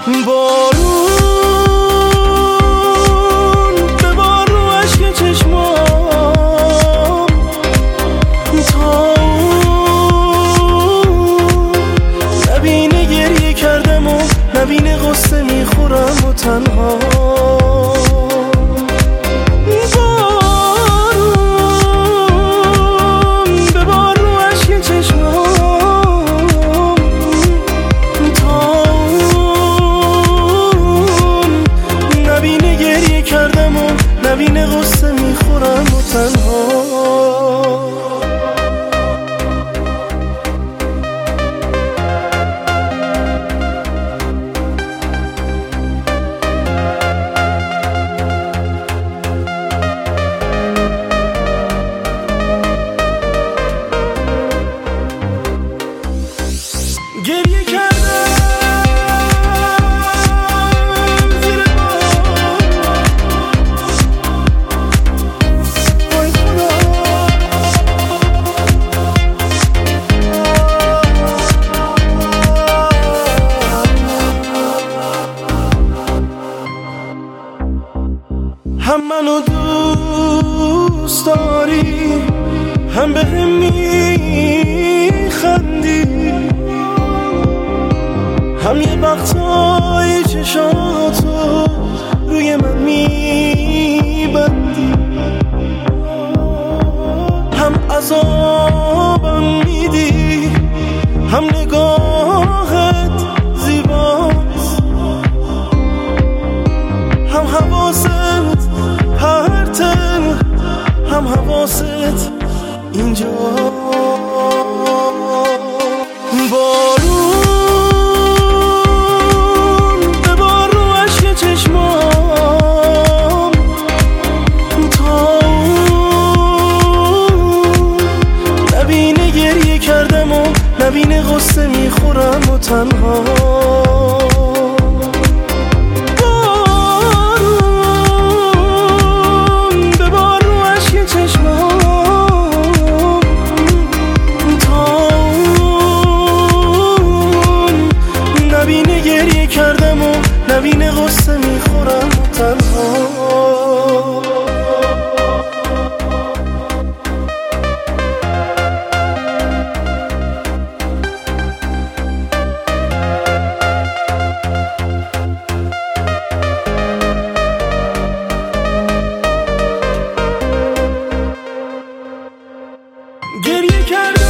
بارون ببار رو اشک چشمام تا نبینه گریه کردم و نبینه غصه میخورم و تنها نبینه غصه میخورم و تنها گریه کردم هم منو دوست داری هم بهم میخندی هم یه وقتای چشاتو روی من میبندی هم عذابم میدی هم نگاهت زیباست هم حواست پرته هم حواست اینجا بارون ببار رو اشک چشمام تا نبینه گریه کردم و نبینه غصه میخورم و تنها نبینه غصه میخورم تنها گریه کردم